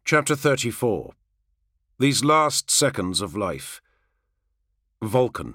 Chapter 34. These Last Seconds of Life. Vulcan.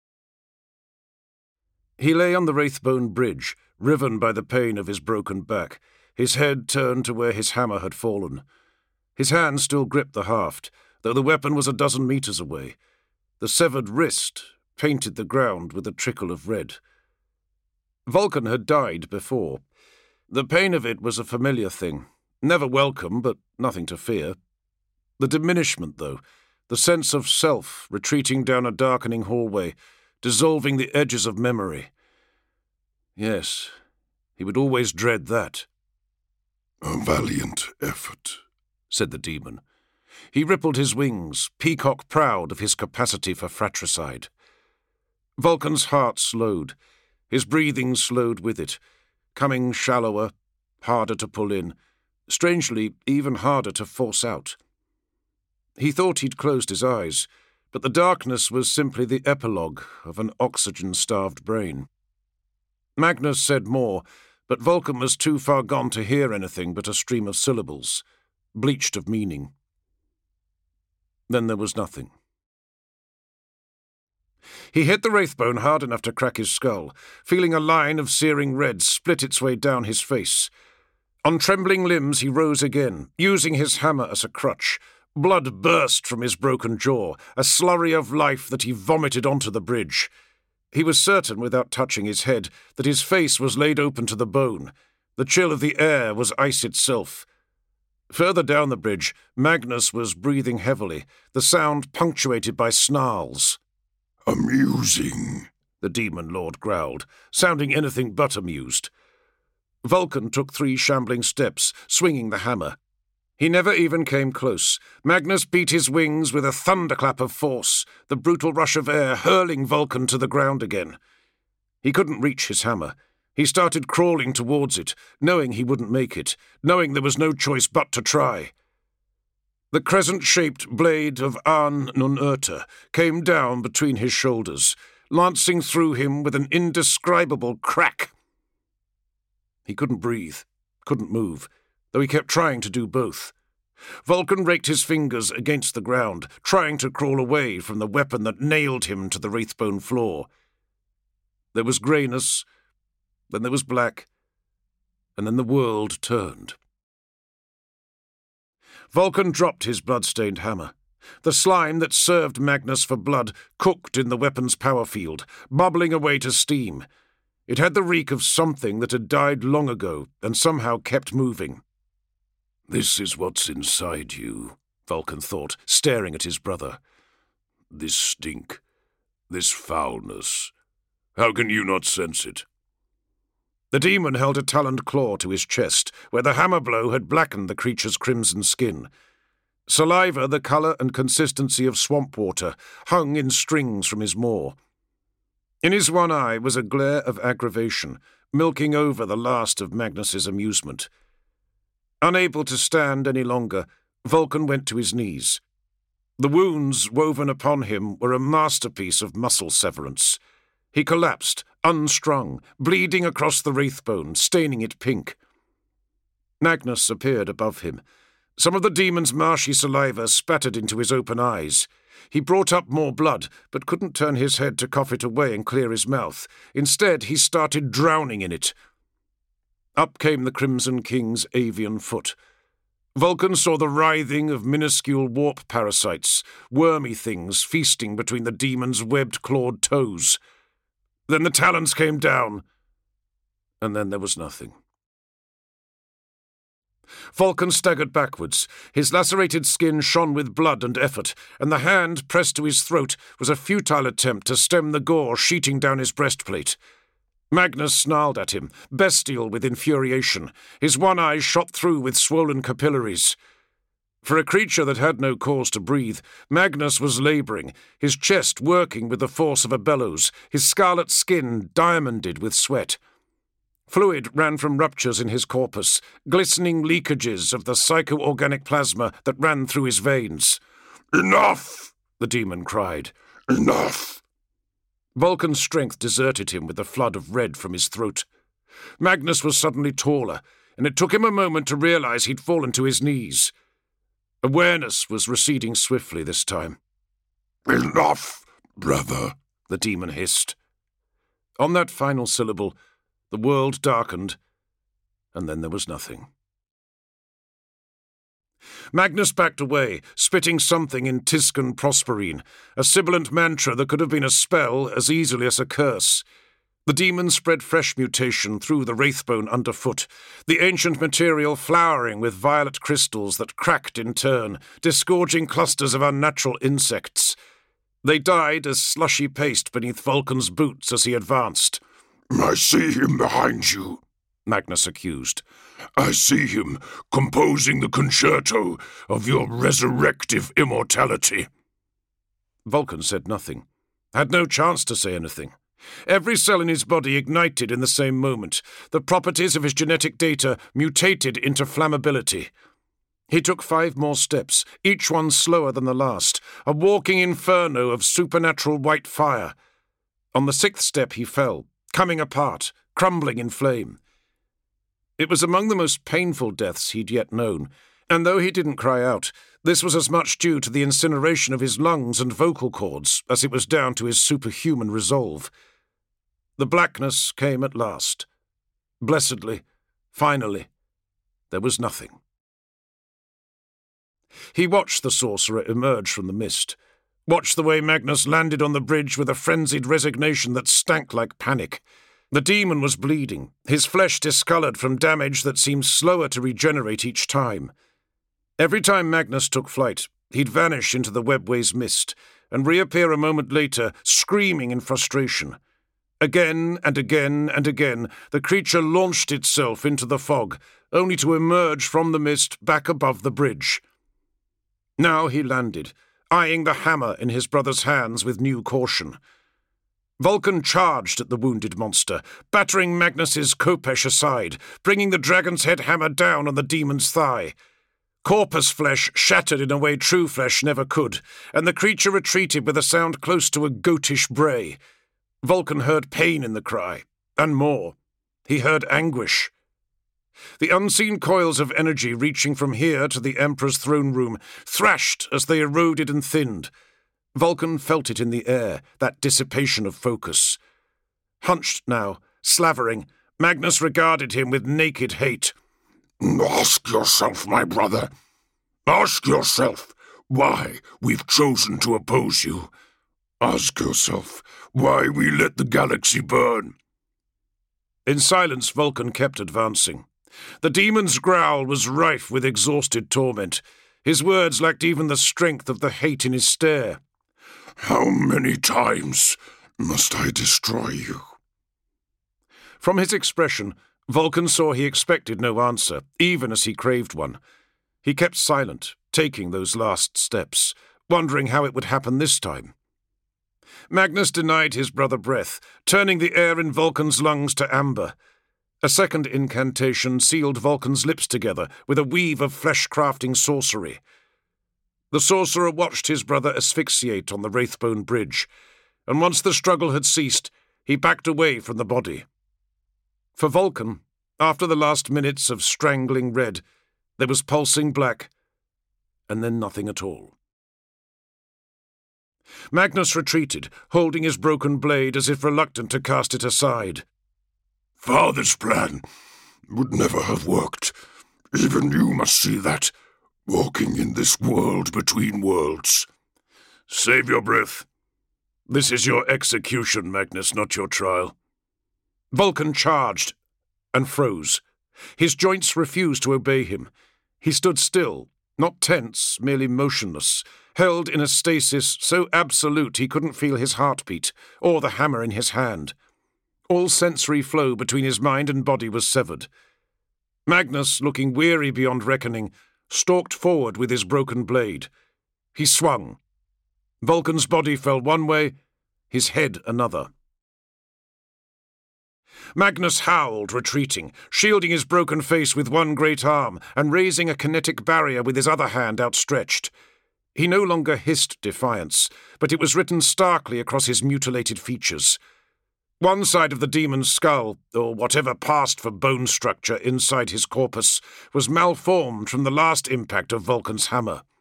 He lay on the Wraithbone Bridge, riven by the pain of his broken back, his head turned to where his hammer had fallen. His hand still gripped the haft, though the weapon was a dozen meters away. The severed wrist painted the ground with a trickle of red. Vulcan had died before. The pain of it was a familiar thing, never welcome, but nothing to fear. The diminishment, though, the sense of self retreating down a darkening hallway, dissolving the edges of memory. Yes, he would always dread that. "A valiant effort," said the demon. He rippled his wings, peacock proud of his capacity for fratricide. Vulcan's heart slowed. His breathing slowed with it, coming shallower, harder to pull in, strangely even harder to force out. He thought he'd closed his eyes, but the darkness was simply the epilogue of an oxygen-starved brain. Magnus said more, but Vulcan was too far gone to hear anything but a stream of syllables, bleached of meaning. Then there was nothing. He hit the Wraithbone hard enough to crack his skull, feeling a line of searing red split its way down his face. On trembling limbs he rose again, using his hammer as a crutch. Blood burst from his broken jaw, a slurry of life that he vomited onto the bridge. He was certain, without touching his head, that his face was laid open to the bone. The chill of the air was ice itself. Further down the bridge, Magnus was breathing heavily, the sound punctuated by snarls. "Amusing," the demon lord growled, sounding anything but amused. Vulcan took 3 shambling steps, swinging the hammer. He never even came close. Magnus beat his wings with a thunderclap of force, the brutal rush of air hurling Vulcan to the ground again. He couldn't reach his hammer. He started crawling towards it, knowing he wouldn't make it, knowing there was no choice but to try. The crescent-shaped blade of An-Nun-Urta came down between his shoulders, lancing through him with an indescribable crack. He couldn't breathe, couldn't move, though he kept trying to do both. Vulcan raked his fingers against the ground, trying to crawl away from the weapon that nailed him to the Wraithbone floor. There was greyness, then there was black, and then the world turned. Vulcan dropped his blood-stained hammer. The slime that served Magnus for blood cooked in the weapon's power field, bubbling away to steam. It had the reek of something that had died long ago and somehow kept moving. "This is what's inside you," Vulcan thought, staring at his brother. "This stink, this foulness. How can you not sense it?" The demon held a taloned claw to his chest, where the hammer blow had blackened the creature's crimson skin. Saliva, the colour and consistency of swamp water, hung in strings from his maw. In his one eye was a glare of aggravation, milking over the last of Magnus's amusement. Unable to stand any longer, Vulcan went to his knees. The wounds woven upon him were a masterpiece of muscle severance. He collapsed, unstrung, bleeding across the Wraithbone, staining it pink. Magnus appeared above him. Some of the demon's marshy saliva spattered into his open eyes. He brought up more blood, but couldn't turn his head to cough it away and clear his mouth. Instead, he started drowning in it. Up came the Crimson King's avian foot. Vulcan saw the writhing of minuscule warp parasites, wormy things feasting between the demon's webbed clawed toes. Then the talons came down, and then there was nothing. Vulcan staggered backwards. His lacerated skin shone with blood and effort, and the hand pressed to his throat was a futile attempt to stem the gore sheeting down his breastplate. Magnus snarled at him, bestial with infuriation. His one eye shot through with swollen capillaries. For a creature that had no cause to breathe, Magnus was labouring, his chest working with the force of a bellows, his scarlet skin diamonded with sweat. Fluid ran from ruptures in his corpus, glistening leakages of the psycho-organic plasma that ran through his veins. "Enough!" the demon cried. "Enough!" Vulcan's strength deserted him with a flood of red from his throat. Magnus was suddenly taller, and it took him a moment to realize he'd fallen to his knees. Awareness was receding swiftly this time. "Enough, brother," the demon hissed. On that final syllable, the world darkened, and then there was nothing. Magnus backed away, spitting something in Tiscan Prosperine, a sibilant mantra that could have been a spell as easily as a curse. The demon spread fresh mutation through the wraithbone underfoot, the ancient material flowering with violet crystals that cracked in turn, disgorging clusters of unnatural insects. They died as slushy paste beneath Vulcan's boots as he advanced. "I see him behind you," Magnus accused. "I see him composing the concerto of your resurrective immortality." Vulcan said nothing, had no chance to say anything. Every cell in his body ignited in the same moment. The properties of his genetic data mutated into flammability. He took 5 more steps, each one slower than the last, a walking inferno of supernatural white fire. On the 6th step he fell, coming apart, crumbling in flame. It was among the most painful deaths he'd yet known, and though he didn't cry out, this was as much due to the incineration of his lungs and vocal cords as it was down to his superhuman resolve. The blackness came at last. Blessedly, finally, there was nothing. He watched the sorcerer emerge from the mist, watched the way Magnus landed on the bridge with a frenzied resignation that stank like panic. The demon was bleeding, his flesh discoloured from damage that seemed slower to regenerate each time. Every time Magnus took flight, he'd vanish into the webway's mist and reappear a moment later, screaming in frustration. Again and again and again, the creature launched itself into the fog, only to emerge from the mist back above the bridge. Now he landed, eyeing the hammer in his brother's hands with new caution. Vulcan charged at the wounded monster, battering Magnus's Khopesh aside, bringing the dragon's head hammer down on the demon's thigh. Corpus flesh shattered in a way true flesh never could, and the creature retreated with a sound close to a goatish bray. Vulcan heard pain in the cry, and more. He heard anguish. The unseen coils of energy reaching from here to the Emperor's throne room thrashed as they eroded and thinned. Vulcan felt it in the air, that dissipation of focus. Hunched now, slavering, Magnus regarded him with naked hate. "Ask yourself, my brother. Ask yourself why we've chosen to oppose you. Ask yourself why we let the galaxy burn." In silence, Vulcan kept advancing. The demon's growl was rife with exhausted torment. His words lacked even the strength of the hate in his stare. "How many times must I destroy you?" From his expression, Vulcan saw he expected no answer, even as he craved one. He kept silent, taking those last steps, wondering how it would happen this time. Magnus denied his brother breath, turning the air in Vulcan's lungs to amber. A second incantation sealed Vulcan's lips together with a weave of flesh-crafting sorcery. The sorcerer watched his brother asphyxiate on the Wraithbone Bridge, and once the struggle had ceased, he backed away from the body. For Vulcan, after the last minutes of strangling red, there was pulsing black, and then nothing at all. Magnus retreated, holding his broken blade as if reluctant to cast it aside. "Father's plan would never have worked. Even you must see that, walking in this world between worlds." "Save your breath. This is your execution, Magnus, not your trial." Vulcan charged and froze. His joints refused to obey him. He stood still, not tense, merely motionless, held in a stasis so absolute he couldn't feel his heartbeat or the hammer in his hand. All sensory flow between his mind and body was severed. Magnus, looking weary beyond reckoning, stalked forward with his broken blade. He swung. Vulcan's body fell one way, his head another. Magnus howled, retreating, shielding his broken face with one great arm and raising a kinetic barrier with his other hand outstretched. He no longer hissed defiance, but it was written starkly across his mutilated features. One side of the demon's skull, or whatever passed for bone structure inside his corpus, was malformed from the last impact of Vulcan's hammer.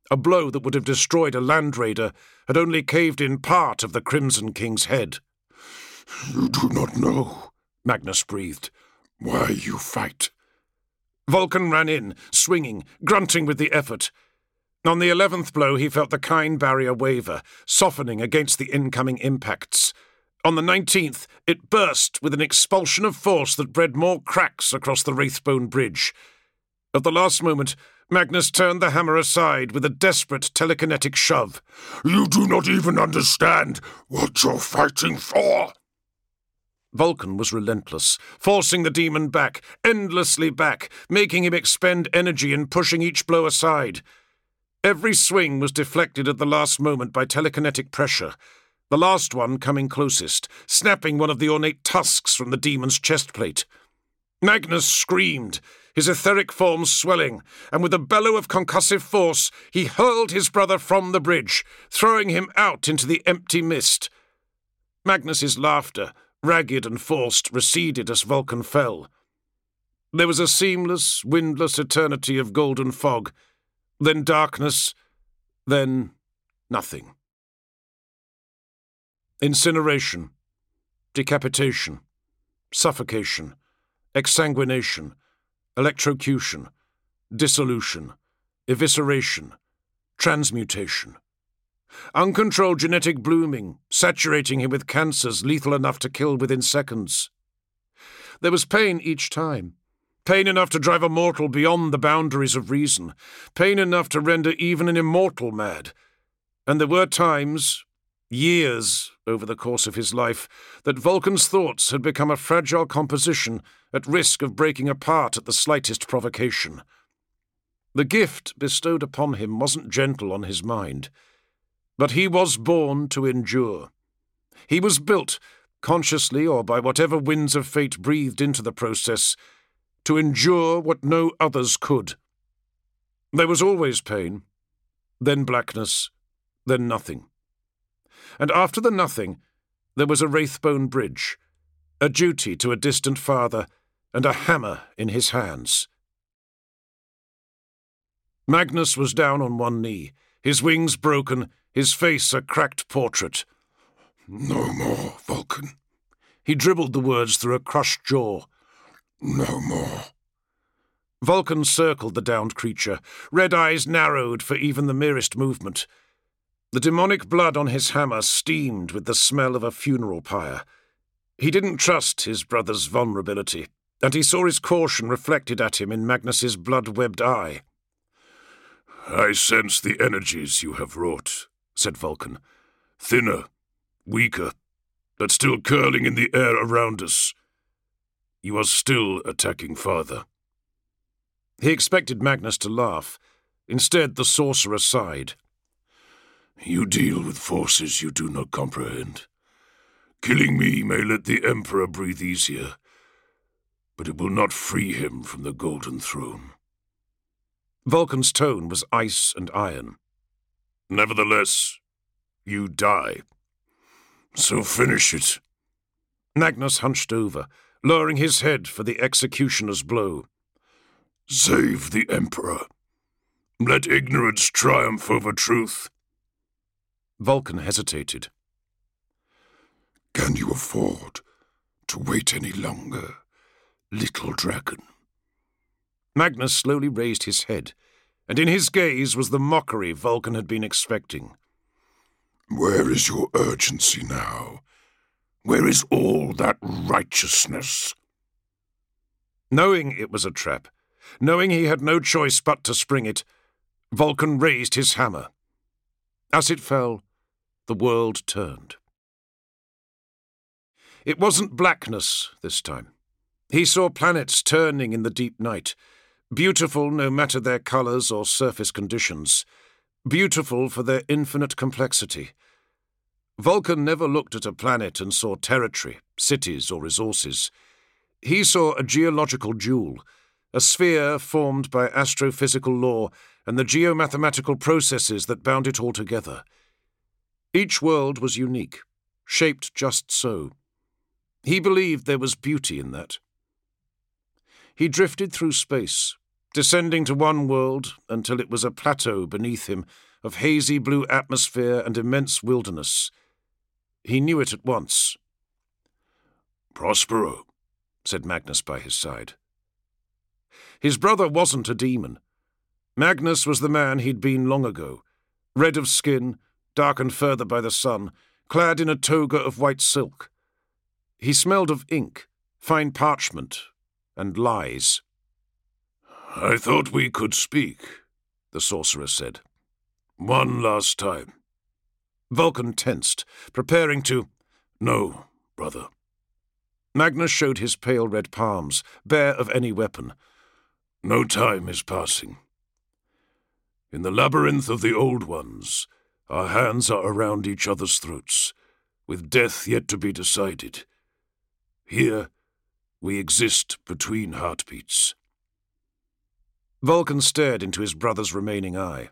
A blow that would have destroyed a Land Raider had only caved in part of the Crimson King's head. "You do not know," Magnus breathed. "why you fight." Vulcan ran in, swinging, grunting with the effort. On the 11th blow, he felt the Kine barrier waver, softening against the incoming impacts. On the 19th, it burst with an expulsion of force that bred more cracks across the Wraithbone Bridge. At the last moment, Magnus turned the hammer aside with a desperate telekinetic shove. "You do not even understand what you're fighting for." Vulcan was relentless, forcing the demon back, endlessly back, making him expend energy and pushing each blow aside. Every swing was deflected at the last moment by telekinetic pressure, the last one coming closest, snapping one of the ornate tusks from the demon's chestplate. Magnus screamed, his etheric form swelling, and with a bellow of concussive force, he hurled his brother from the bridge, throwing him out into the empty mist. Magnus's laughter, ragged and forced, receded as Vulcan fell. There was a seamless, windless eternity of golden fog, then darkness, then nothing. Incineration, decapitation, suffocation, exsanguination, electrocution, dissolution, evisceration, transmutation. Uncontrolled genetic blooming, saturating him with cancers lethal enough to kill within seconds. There was pain each time. Pain enough to drive a mortal beyond the boundaries of reason. Pain enough to render even an immortal mad. And there were times, years over the course of his life, that Vulcan's thoughts had become a fragile composition at risk of breaking apart at the slightest provocation. The gift bestowed upon him wasn't gentle on his mind. But he was born to endure. He was built, consciously or by whatever winds of fate breathed into the process, to endure what no others could. There was always pain, then blackness, then nothing. And after the nothing, there was a Wraithbone Bridge, a duty to a distant father, and a hammer in his hands. Magnus was down on one knee, his wings broken, his face a cracked portrait. "No more, Vulcan." He dribbled the words through a crushed jaw. "No more." Vulcan circled the downed creature, red eyes narrowed for even the merest movement. The demonic blood on his hammer steamed with the smell of a funeral pyre. He didn't trust his brother's vulnerability, and he saw his caution reflected at him in Magnus's blood-webbed eye. "I sense the energies you have wrought," said Vulcan. "Thinner, weaker, but still curling in the air around us. You are still attacking Father." He expected Magnus to laugh. Instead, the sorcerer sighed. "You deal with forces you do not comprehend. Killing me may let the Emperor breathe easier, but it will not free him from the Golden Throne." Vulcan's tone was ice and iron. "Nevertheless, you die. So finish it." Magnus hunched over, lowering his head for the executioner's blow. "Save the Emperor. Let ignorance triumph over truth." Vulcan hesitated. "Can you afford to wait any longer, little dragon?" Magnus slowly raised his head, and in his gaze was the mockery Vulcan had been expecting. "Where is your urgency now? Where is all that righteousness?" Knowing it was a trap, knowing he had no choice but to spring it, Vulcan raised his hammer. As it fell, the world turned. It wasn't blackness this time. He saw planets turning in the deep night, beautiful no matter their colours or surface conditions, beautiful for their infinite complexity. Vulcan never looked at a planet and saw territory, cities, or resources. He saw a geological jewel, a sphere formed by astrophysical law and the geomathematical processes that bound it all together. Each world was unique, shaped just so. He believed there was beauty in that. He drifted through space, descending to one world until it was a plateau beneath him of hazy blue atmosphere and immense wilderness. He knew it at once. "Prospero," said Magnus by his side. His brother wasn't a demon. Magnus was the man he'd been long ago, red of skin, darkened further by the sun, clad in a toga of white silk. He smelled of ink, fine parchment, and lies. "I thought we could speak," the sorcerer said. "One last time." Vulcan tensed, preparing to— "No, brother." Magnus showed his pale red palms, bare of any weapon. "No time is passing. In the labyrinth of the Old Ones, our hands are around each other's throats, with death yet to be decided. Here, we exist between heartbeats." Vulcan stared into his brother's remaining eye.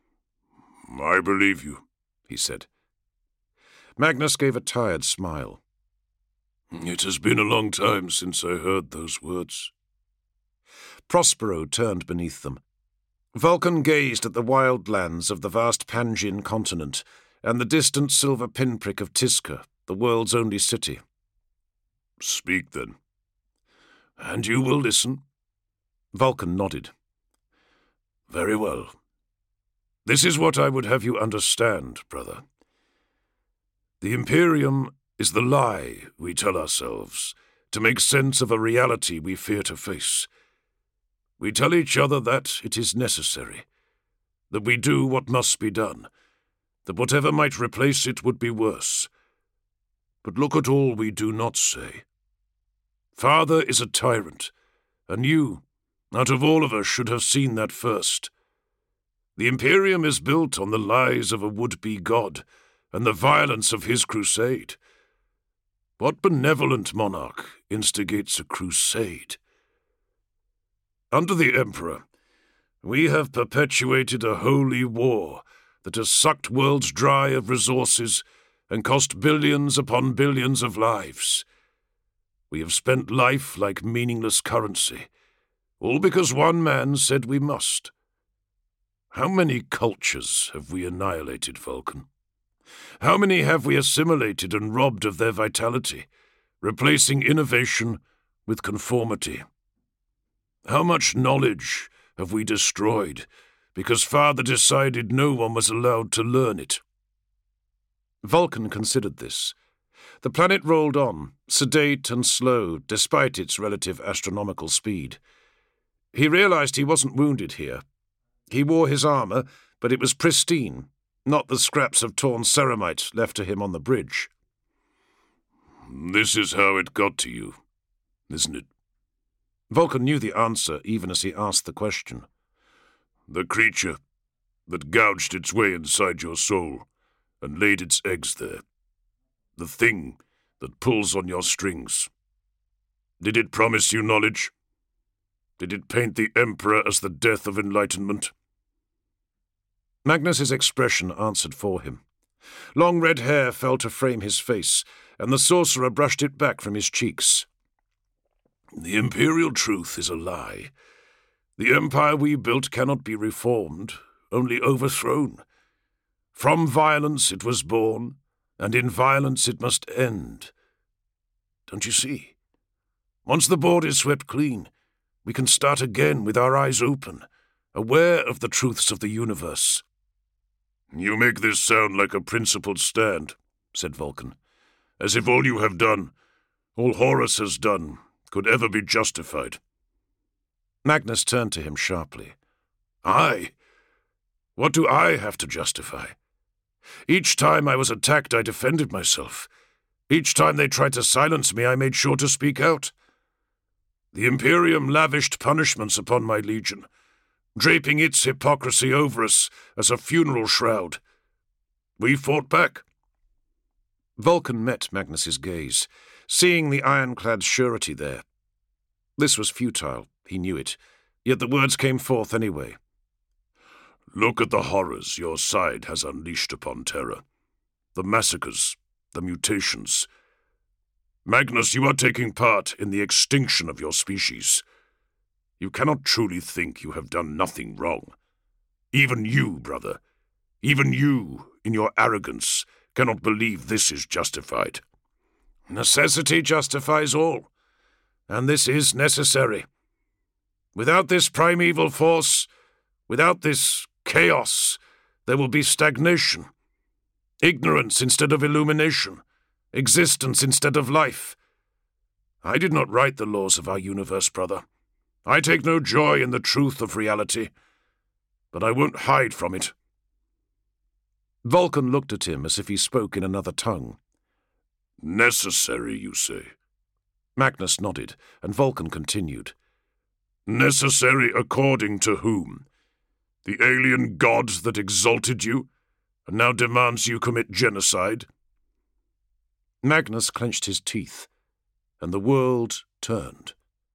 "I believe you," he said. Magnus gave a tired smile. "It has been a long time since I heard those words." Prospero turned beneath them. Vulcan gazed at the wild lands of the vast Pangin continent and the distant silver pinprick of Tisca, the world's only city. "Speak, then." "And you will listen?" Vulcan nodded. "Very well. This is what I would have you understand, brother. The Imperium is the lie we tell ourselves to make sense of a reality we fear to face. We tell each other that it is necessary, that we do what must be done, that whatever might replace it would be worse. But look at all we do not say. Father is a tyrant, and you, out of all of us, should have seen that first. The Imperium is built on the lies of a would-be god and the violence of his crusade. What benevolent monarch instigates a crusade? Under the Emperor, we have perpetuated a holy war that has sucked worlds dry of resources and cost billions upon billions of lives. We have spent life like meaningless currency, all because one man said we must. How many cultures have we annihilated, Vulcan? How many have we assimilated and robbed of their vitality, replacing innovation with conformity? How much knowledge have we destroyed because Father decided no one was allowed to learn it? Vulcan considered this. The planet rolled on, sedate and slow, despite its relative astronomical speed. He realized he wasn't wounded here. He wore his armor, but it was pristine, not the scraps of torn ceramite left to him on the bridge. "This is how it got to you, isn't it?" Vulcan knew the answer even as he asked the question. "The creature that gouged its way inside your soul and laid its eggs there. The thing that pulls on your strings. Did it promise you knowledge? Did it paint the Emperor as the death of enlightenment?" Magnus's expression answered for him. Long red hair fell to frame his face, and the sorcerer brushed it back from his cheeks. "The imperial truth is a lie. The empire we built cannot be reformed, only overthrown. From violence it was born, and in violence it must end. Don't you see? Once the board is swept clean, we can start again with our eyes open, aware of the truths of the universe." "You make this sound like a principled stand," said Vulcan, "as if all you have done, all Horus has done, could ever be justified." Magnus turned to him sharply. "I? What do I have to justify? Each time I was attacked, I defended myself. Each time they tried to silence me, I made sure to speak out. The Imperium lavished punishments upon my legion, draping its hypocrisy over us as a funeral shroud. We fought back." Vulcan met Magnus's gaze, seeing the ironclad surety there. This was futile, he knew it, yet the words came forth anyway. "Look at the horrors your side has unleashed upon Terra. The massacres, the mutations. Magnus, you are taking part in the extinction of your species. You cannot truly think you have done nothing wrong. Even you, brother, even you, in your arrogance, cannot believe this is justified. Necessity justifies all, and this is necessary. Without this primeval force, without this chaos, there will be stagnation, ignorance instead of illumination, existence instead of life. I did not write the laws of our universe, brother. I take no joy in the truth of reality, but I won't hide from it. Vulcan looked at him as if he spoke in another tongue. Necessary, you say? Magnus nodded, and Vulcan continued. Necessary according to whom? The alien god that exalted you, and now demands you commit genocide? Magnus clenched his teeth, and the world turned.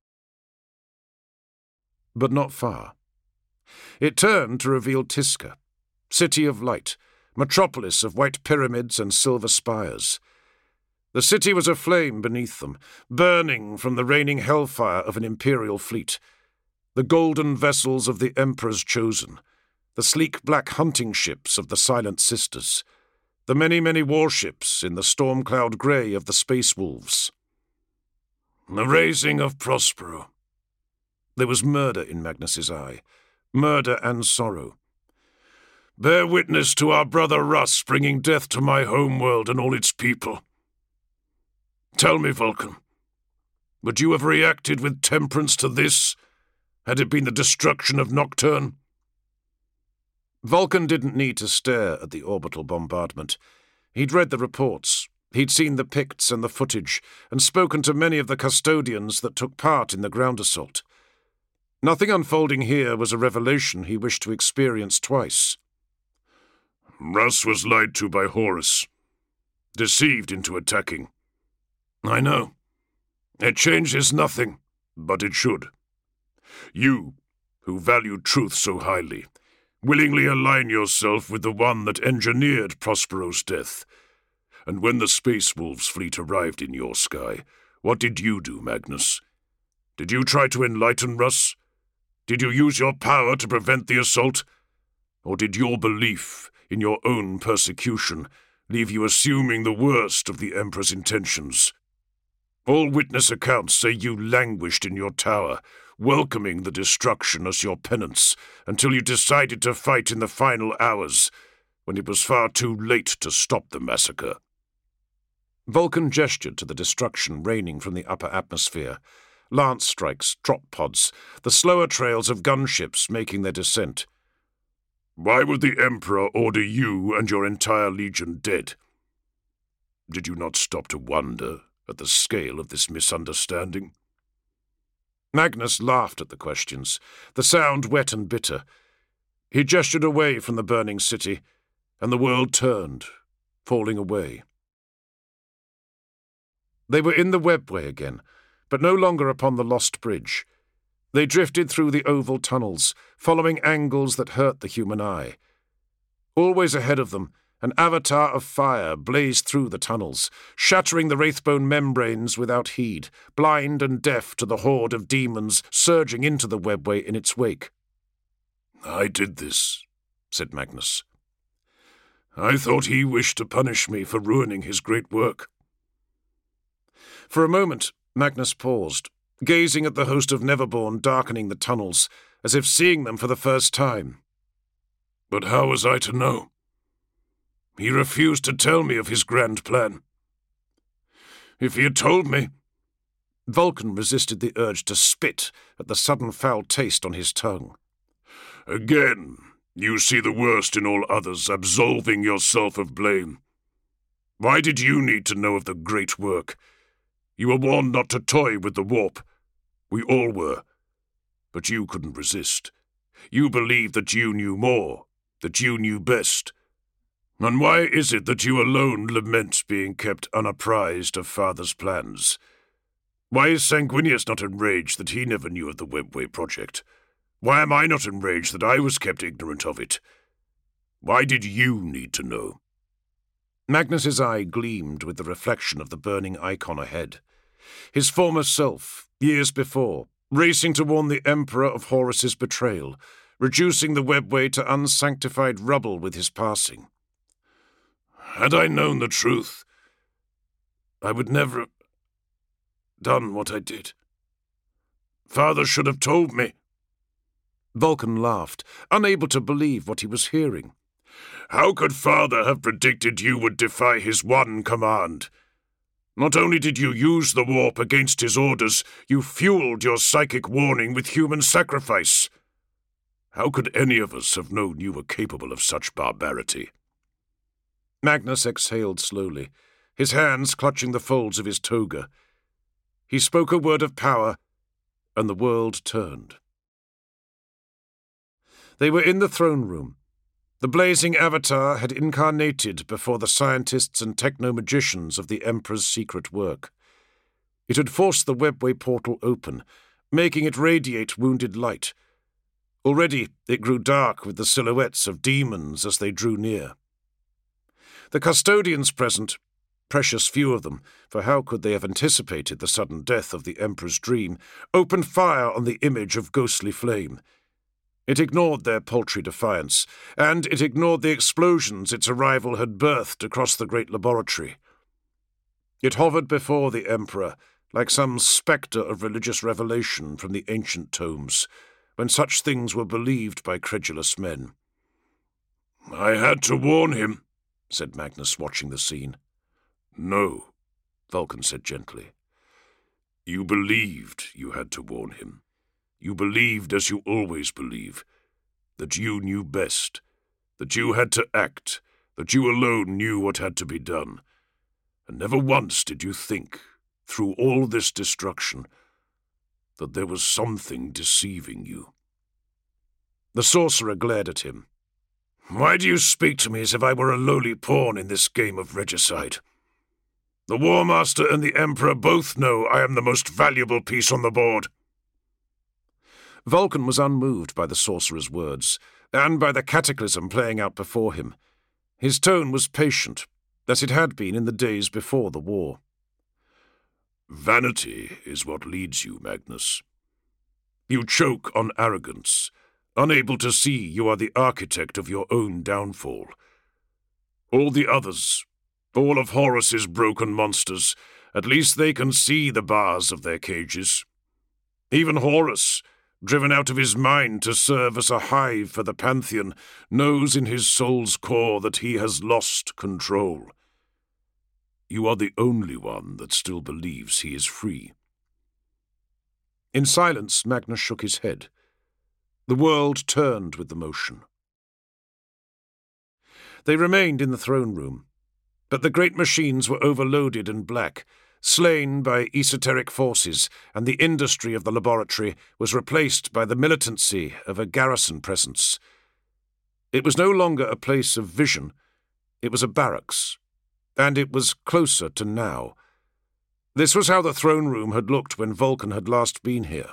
But not far. It turned to reveal Tisca, city of light, metropolis of white pyramids and silver spires. The city was aflame beneath them, burning from the raining hellfire of an imperial fleet. The golden vessels of the Emperor's Chosen, the sleek black hunting ships of the Silent Sisters, the many, many warships in the storm cloud grey of the Space Wolves. The raising of Prospero. There was murder in Magnus's eye, murder and sorrow. Bear witness to our brother Russ bringing death to my homeworld and all its people. Tell me, Vulcan, would you have reacted with temperance to this, had it been the destruction of Nocturne? Vulcan didn't need to stare at the orbital bombardment. He'd read the reports, he'd seen the Picts and the footage, and spoken to many of the custodians that took part in the ground assault. Nothing unfolding here was a revelation he wished to experience twice. Russ was lied to by Horus, deceived into attacking. I know. It changes nothing, but it should. You, who valued truth so highly, willingly align yourself with the one that engineered Prospero's death. And when the Space Wolves fleet arrived in your sky, what did you do, Magnus? Did you try to enlighten Russ? Did you use your power to prevent the assault? Or did your belief in your own persecution leave you assuming the worst of the Emperor's intentions? All witness accounts say you languished in your tower, welcoming the destruction as your penance, until you decided to fight in the final hours, when it was far too late to stop the massacre. Vulcan gestured to the destruction raining from the upper atmosphere. Lance strikes, drop pods, the slower trails of gunships making their descent. Why would the Emperor order you and your entire legion dead? Did you not stop to wonder at the scale of this misunderstanding? Magnus laughed at the questions, the sound wet and bitter. He gestured away from the burning city, and the world turned, falling away. They were in the webway again, but no longer upon the lost bridge. They drifted through the oval tunnels, following angles that hurt the human eye. Always ahead of them, an avatar of fire blazed through the tunnels, shattering the Wraithbone membranes without heed, blind and deaf to the horde of demons surging into the webway in its wake. I did this, said Magnus. I thought he wished to punish me for ruining his great work. For a moment, Magnus paused, gazing at the host of Neverborn darkening the tunnels, as if seeing them for the first time. But how was I to know? He refused to tell me of his grand plan. If he had told me... Vulcan resisted the urge to spit at the sudden foul taste on his tongue. Again, you see the worst in all others, absolving yourself of blame. Why did you need to know of the great work? You were warned not to toy with the warp. We all were. But you couldn't resist. You believed that you knew more, that you knew best. And why is it that you alone lament being kept unapprised of Father's plans? Why is Sanguinius not enraged that he never knew of the Webway project? Why am I not enraged that I was kept ignorant of it? Why did you need to know? Magnus's eye gleamed with the reflection of the burning icon ahead. His former self, years before, racing to warn the Emperor of Horus's betrayal, reducing the webway to unsanctified rubble with his passing. Had I known the truth, I would never have done what I did. Father should have told me. Vulcan laughed, unable to believe what he was hearing. How could Father have predicted you would defy his one command? Not only did you use the warp against his orders, you fueled your psychic warning with human sacrifice. How could any of us have known you were capable of such barbarity? Magnus exhaled slowly, his hands clutching the folds of his toga. He spoke a word of power, and the world turned. They were in the throne room. The blazing avatar had incarnated before the scientists and techno-magicians of the Emperor's secret work. It had forced the webway portal open, making it radiate wounded light. Already it grew dark with the silhouettes of demons as they drew near. The custodians present, precious few of them, for how could they have anticipated the sudden death of the Emperor's dream, opened fire on the image of ghostly flame. It ignored their paltry defiance, and it ignored the explosions its arrival had birthed across the great laboratory. It hovered before the Emperor, like some spectre of religious revelation from the ancient tomes, when such things were believed by credulous men. I had to warn him, said Magnus, watching the scene. No, Vulcan said gently. You believed you had to warn him. You believed, as you always believe, that you knew best, that you had to act, that you alone knew what had to be done. And never once did you think, through all this destruction, that there was something deceiving you. The sorcerer glared at him. Why do you speak to me as if I were a lowly pawn in this game of regicide? The War Master and the Emperor both know I am the most valuable piece on the board. Vulcan was unmoved by the sorcerer's words, and by the cataclysm playing out before him. His tone was patient, as it had been in the days before the war. Vanity is what leads you, Magnus. You choke on arrogance, unable to see you are the architect of your own downfall. All the others, all of Horus's broken monsters, at least they can see the bars of their cages. Even Horus, driven out of his mind to serve as a hive for the Pantheon, knows in his soul's core that he has lost control. You are the only one that still believes he is free. In silence, Magnus shook his head. The world turned with the motion. They remained in the throne room, but the great machines were overloaded and black, slain by esoteric forces, and the industry of the laboratory was replaced by the militancy of a garrison presence. It was no longer a place of vision, it was a barracks, and it was closer to now. This was how the throne room had looked when Vulcan had last been here.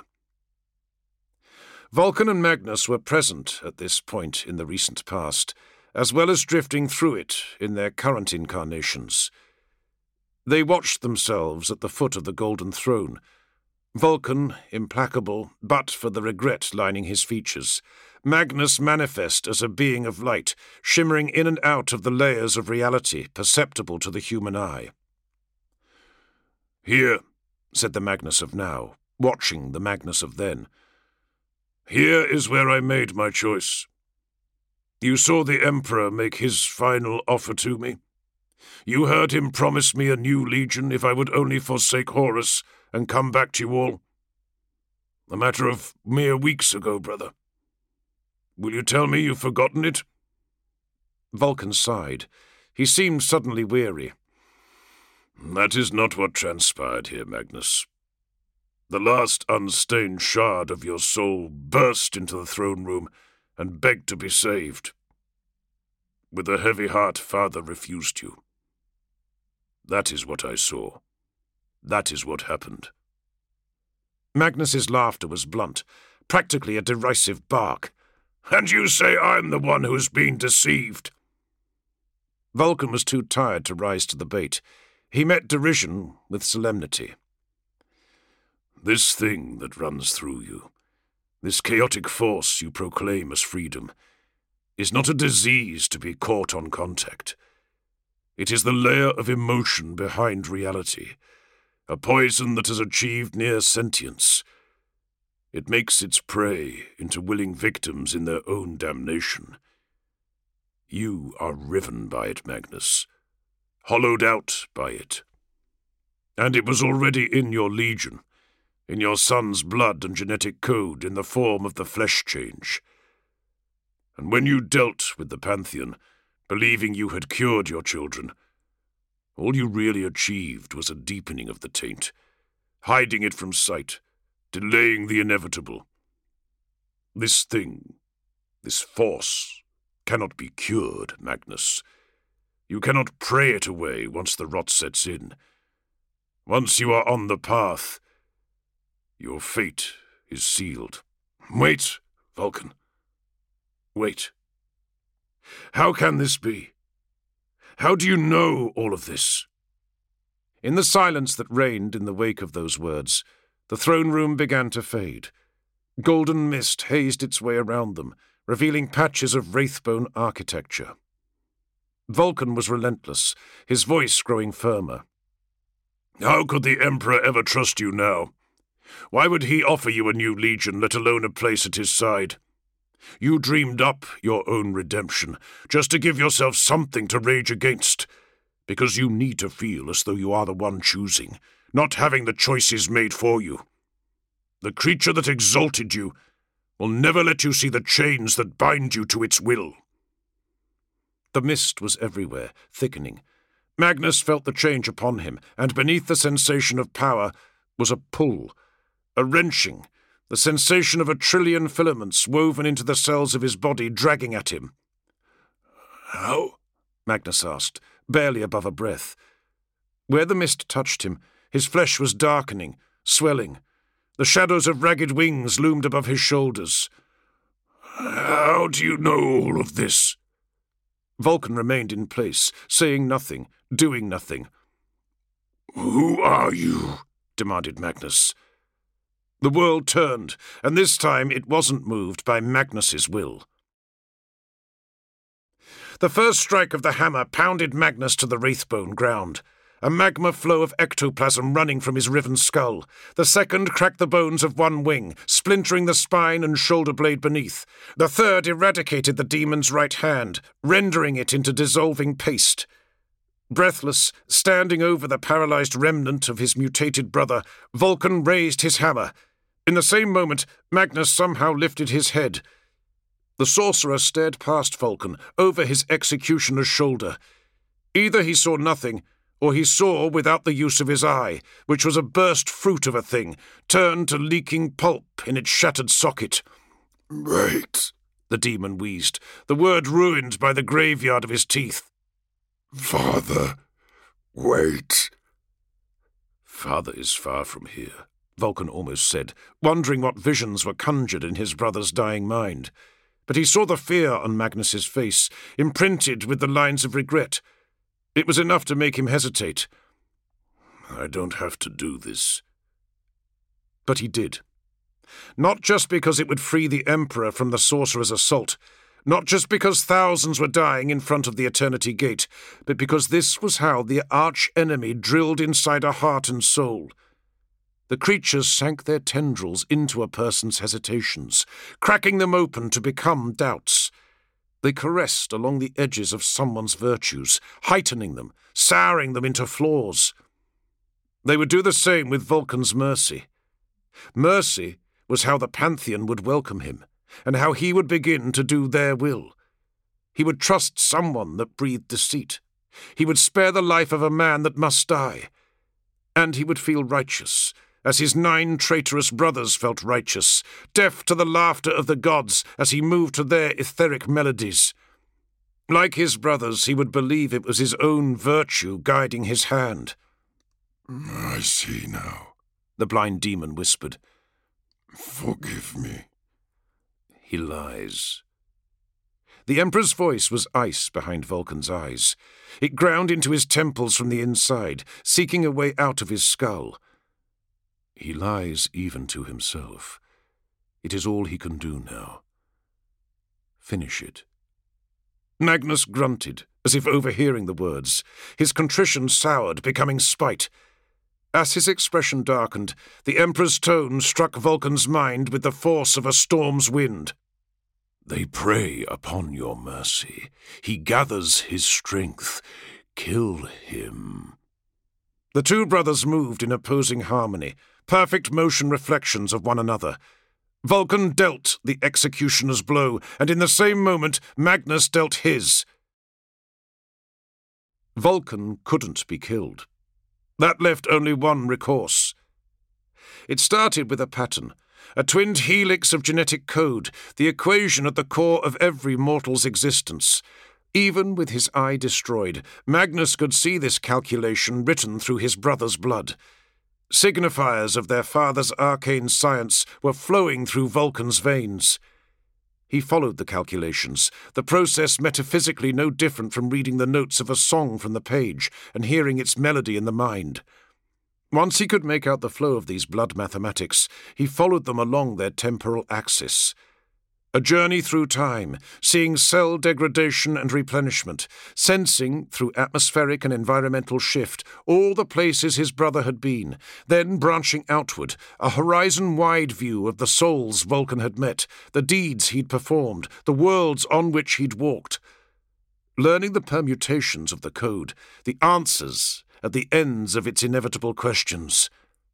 Vulcan and Magnus were present at this point in the recent past, as well as drifting through it in their current incarnations. They watched themselves at the foot of the golden throne, Vulcan implacable but for the regret lining his features, Magnus manifest as a being of light, shimmering in and out of the layers of reality perceptible to the human eye. Here, said the Magnus of now, watching the Magnus of then. Here is where I made my choice. You saw the Emperor make his final offer to me. You heard him promise me a new legion if I would only forsake Horus and come back to you all. A matter of mere weeks ago, brother. Will you tell me you've forgotten it? Vulcan sighed. He seemed suddenly weary. That is not what transpired here, Magnus. The last unstained shard of your soul burst into the throne room and begged to be saved. With a heavy heart, Father refused you. That is what I saw. That is what happened. Magnus's laughter was blunt, practically a derisive bark. And you say I'm the one who has been deceived? Vulcan was too tired to rise to the bait. He met derision with solemnity. This thing that runs through you, this chaotic force you proclaim as freedom, is not a disease to be caught on contact. It is the layer of emotion behind reality, a poison that has achieved near sentience. It makes its prey into willing victims in their own damnation. You are riven by it, Magnus, hollowed out by it. And it was already in your legion, in your son's blood and genetic code in the form of the flesh change. And when you dealt with the Pantheon, believing you had cured your children, all you really achieved was a deepening of the taint, hiding it from sight, delaying the inevitable. This thing, this force, cannot be cured, Magnus. You cannot pray it away once the rot sets in. Once you are on the path, your fate is sealed. Wait, Vulcan. Wait. How can this be? How do you know all of this? In the silence that reigned in the wake of those words, the throne room began to fade. Golden mist hazed its way around them, revealing patches of Wraithbone architecture. Vulcan was relentless, his voice growing firmer. How could the Emperor ever trust you now? Why would he offer you a new legion, let alone a place at his side? You dreamed up your own redemption, just to give yourself something to rage against, because you need to feel as though you are the one choosing, not having the choices made for you. The creature that exalted you will never let you see the chains that bind you to its will. The mist was everywhere, thickening. Magnus felt the change upon him, and beneath the sensation of power was a pull, a wrenching, the sensation of 1 trillion filaments woven into the cells of his body, dragging at him. How? Magnus asked, barely above a breath. Where the mist touched him, his flesh was darkening, swelling. The shadows of ragged wings loomed above his shoulders. How do you know all of this? Vulcan remained in place, saying nothing, doing nothing. Who are you? Demanded Magnus. The world turned, and this time it wasn't moved by Magnus's will. The first strike of the hammer pounded Magnus to the Wraithbone ground, a magma flow of ectoplasm running from his riven skull. The second cracked the bones of one wing, splintering the spine and shoulder blade beneath. The third eradicated the demon's right hand, rendering it into dissolving paste. Breathless, standing over the paralyzed remnant of his mutated brother, Vulcan raised his hammer. In the same moment, Magnus somehow lifted his head. The sorcerer stared past Vulcan, over his executioner's shoulder. Either he saw nothing, or he saw without the use of his eye, which was a burst fruit of a thing, turned to leaking pulp in its shattered socket. Wait, the demon wheezed, the word ruined by the graveyard of his teeth. Father, wait. Father is far from here, Vulcan almost said, wondering what visions were conjured in his brother's dying mind. But he saw the fear on Magnus's face, imprinted with the lines of regret. It was enough to make him hesitate. I don't have to do this. But he did. Not just because it would free the Emperor from the sorcerer's assault, not just because thousands were dying in front of the Eternity Gate, but because this was how the arch-enemy drilled inside a heart and soul. The creatures sank their tendrils into a person's hesitations, cracking them open to become doubts. They caressed along the edges of someone's virtues, heightening them, souring them into flaws. They would do the same with Vulcan's mercy. Mercy was how the Pantheon would welcome him, and how he would begin to do their will. He would trust someone that breathed deceit. He would spare the life of a man that must die. And he would feel righteous, as his 9 traitorous brothers felt righteous, deaf to the laughter of the gods as he moved to their etheric melodies. Like his brothers, he would believe it was his own virtue guiding his hand. I see now, the blind demon whispered. Forgive me. He lies. The Emperor's voice was ice behind Vulcan's eyes. It ground into his temples from the inside, seeking a way out of his skull. He lies even to himself. It is all he can do now. Finish it. Magnus grunted, as if overhearing the words. His contrition soured, becoming spite. As his expression darkened, the Emperor's tone struck Vulcan's mind with the force of a storm's wind. They prey upon your mercy. He gathers his strength. Kill him. The two brothers moved in opposing harmony, perfect motion reflections of one another. Vulcan dealt the executioner's blow, and in the same moment Magnus dealt his. Vulcan couldn't be killed. That left only one recourse. It started with a pattern, a twinned helix of genetic code, the equation at the core of every mortal's existence. Even with his eye destroyed, Magnus could see this calculation written through his brother's blood. Signifiers of their father's arcane science were flowing through Vulcan's veins. He followed the calculations, the process metaphysically no different from reading the notes of a song from the page and hearing its melody in the mind. Once he could make out the flow of these blood mathematics, he followed them along their temporal axis. A journey through time, seeing cell degradation and replenishment, sensing, through atmospheric and environmental shift, all the places his brother had been, then branching outward, a horizon-wide view of the souls Vulcan had met, the deeds he'd performed, the worlds on which he'd walked. Learning the permutations of the code, the answers at the ends of its inevitable questions.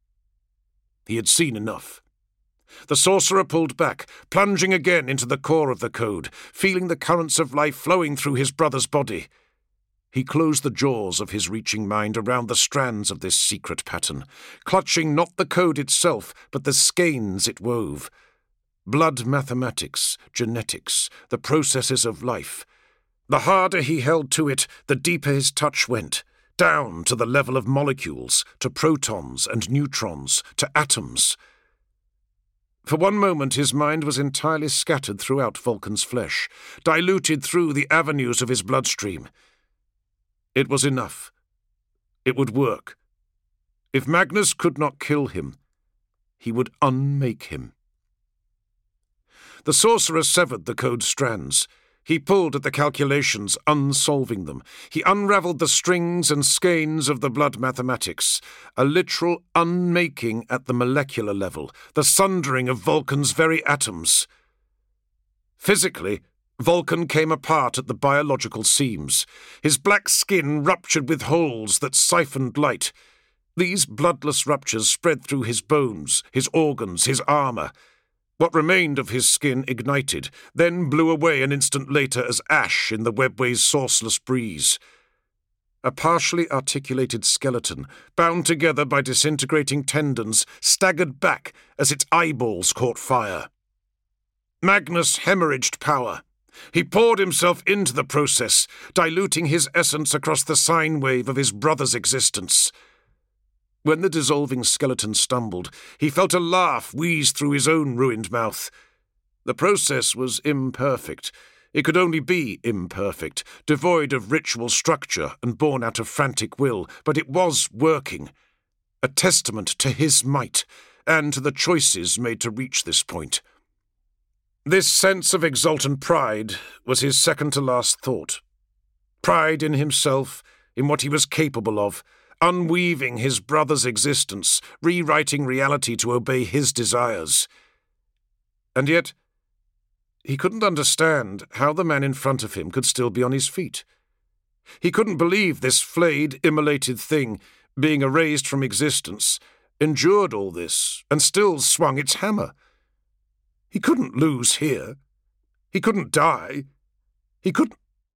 He had seen enough. The sorcerer pulled back, plunging again into the core of the code, feeling the currents of life flowing through his brother's body. He closed the jaws of his reaching mind around the strands of this secret pattern, clutching not the code itself, but the skeins it wove. Blood mathematics, genetics, the processes of life. The harder he held to it, the deeper his touch went, down to the level of molecules, to protons and neutrons, to atoms. For one moment his mind was entirely scattered throughout Vulcan's flesh, diluted through the avenues of his bloodstream. It was enough. It would work. If Magnus could not kill him, he would unmake him. The sorcerer severed the code strands. He pulled at the calculations, unsolving them. He unravelled the strings and skeins of the blood mathematics, a literal unmaking at the molecular level, the sundering of Vulcan's very atoms. Physically, Vulcan came apart at the biological seams. His black skin ruptured with holes that siphoned light. These bloodless ruptures spread through his bones, his organs, his armour. What remained of his skin ignited, then blew away an instant later as ash in the webway's sourceless breeze. A partially articulated skeleton, bound together by disintegrating tendons, staggered back as its eyeballs caught fire. Magnus hemorrhaged power. He poured himself into the process, diluting his essence across the sine wave of his brother's existence. When the dissolving skeleton stumbled, he felt a laugh wheeze through his own ruined mouth. The process was imperfect. It could only be imperfect, devoid of ritual structure and born out of frantic will, but it was working. A testament to his might, and to the choices made to reach this point. This sense of exultant pride was his second-to-last thought. Pride in himself, in what he was capable of, unweaving his brother's existence, rewriting reality to obey his desires. And yet, he couldn't understand how the man in front of him could still be on his feet. He couldn't believe this flayed, immolated thing, being erased from existence, endured all this, and still swung its hammer. He couldn't lose here. He couldn't die. He couldn't...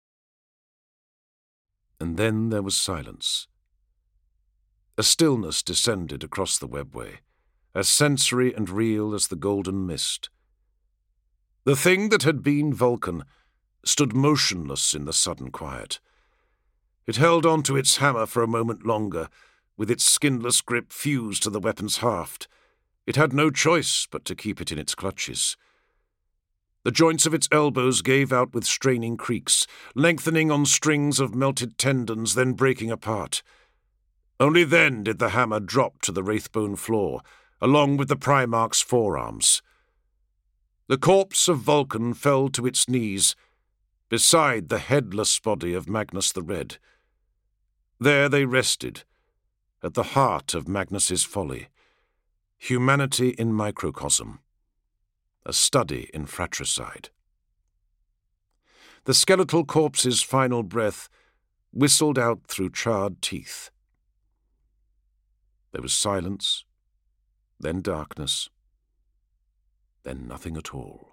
And then there was silence. A stillness descended across the webway, as sensory and real as the golden mist. The thing that had been Vulcan stood motionless in the sudden quiet. It held on to its hammer for a moment longer, with its skinless grip fused to the weapon's haft. It had no choice but to keep it in its clutches. The joints of its elbows gave out with straining creaks, lengthening on strings of melted tendons, then breaking apart. Only then did the hammer drop to the wraithbone floor, along with the Primarch's forearms. The corpse of Vulcan fell to its knees beside the headless body of Magnus the Red. There they rested, at the heart of Magnus's folly, humanity in microcosm, a study in fratricide. The skeletal corpse's final breath whistled out through charred teeth. There was silence, then darkness, then nothing at all.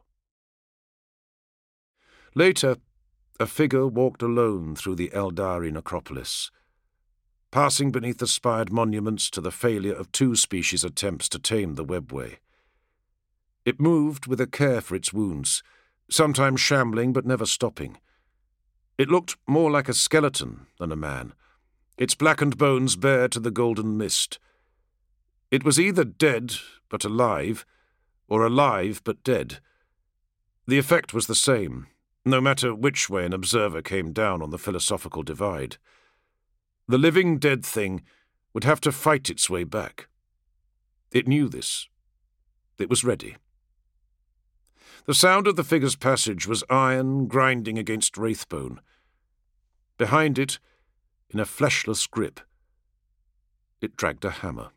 Later, a figure walked alone through the Eldari necropolis, passing beneath the spired monuments to the failure of 2 species' attempts to tame the webway. It moved with a care for its wounds, sometimes shambling but never stopping. It looked more like a skeleton than a man, its blackened bones bare to the golden mist. It was either dead but alive, or alive but dead. The effect was the same, no matter which way an observer came down on the philosophical divide. The living dead thing would have to fight its way back. It knew this. It was ready. The sound of the figure's passage was iron grinding against wraithbone. Behind it, in a fleshless grip, it dragged a hammer.